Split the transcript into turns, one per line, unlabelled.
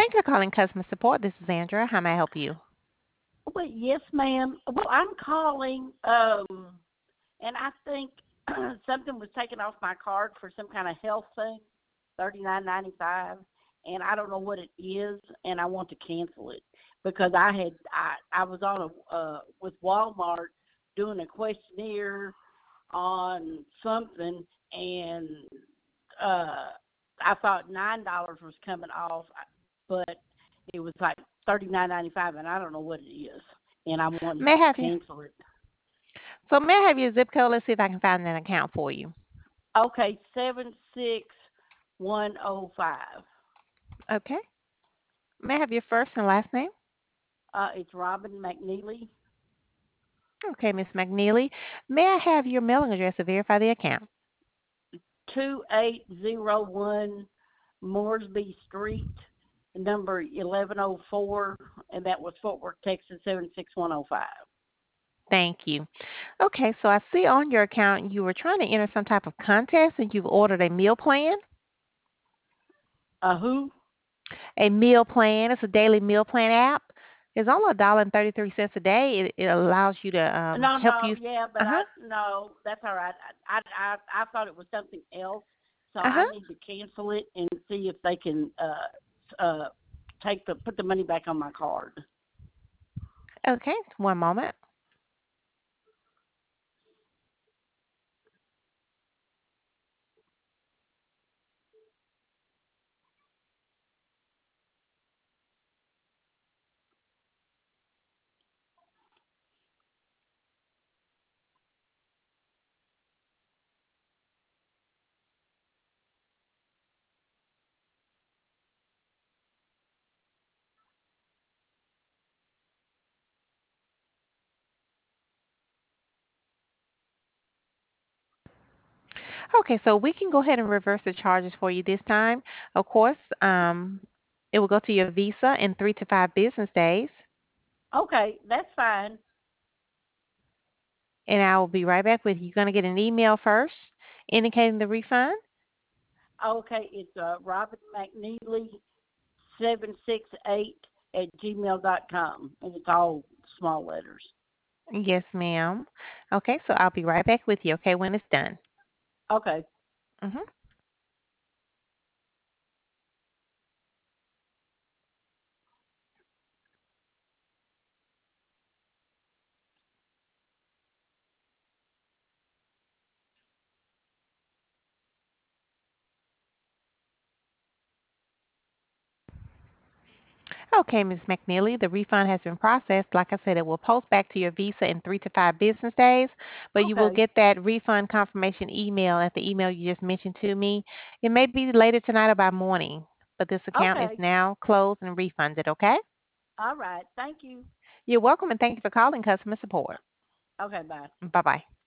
Thank you for calling customer support. This is Andrea. How may I help you?
Well, yes, ma'am. Well, I'm calling, and I think something was taken off my card for some kind of health thing, $39.95, and I don't know what it is, and I want to cancel it because I was on a with Walmart doing a questionnaire on something, and uh, I thought $9 was coming off, but it was like 39.95, and I don't know what it is, and I'm wanting
May I
to
have you?
cancel it.
So may I have your zip code? Let's see if I can find an account for you.
Okay, 76105.
Okay. May I have your first and last name?
It's Robin McNeely,
Okay, Miss McNeely. May I have your mailing address to verify the account?
2801 Mooresby Street, number 1104, and that was Fort Worth, Texas 76105.
Thank you. Okay, so I see on your account you were trying to enter some type of contest and you've ordered a meal plan.
Who?
A meal plan. It's a daily meal plan app. It's only $1.33 a day. It allows you to
No,
help
no,
you.
yeah, but
Uh huh.
no, that's all right. I thought it was something else, so
Uh
I
huh.
need to cancel it and see if they can uh put the money back on my card.
Okay, one moment. Okay, so we can go ahead and reverse the charges for you this time. Of course, it will go to your Visa in 3 to 5 business days,
Okay, that's fine.
and I will be right back with you. You're going to get an email first indicating the refund.
Okay, it's Robert McNeely 768 at gmail.com, and it's all small letters.
Yes, ma'am. Okay, so I'll be right back with you, okay, when it's done.
Okay.
hmm Okay, Ms. McNeely, the refund has been processed. Like I said, it will post back to your Visa in 3 to 5 business days, but you will
Okay.
get that refund confirmation email at the email you just mentioned to me. It may be later tonight or by morning, but this account is
Okay.
now closed and refunded, okay?
All right. Thank you.
You're welcome and thank you for calling customer support.
Okay, bye.
Bye bye.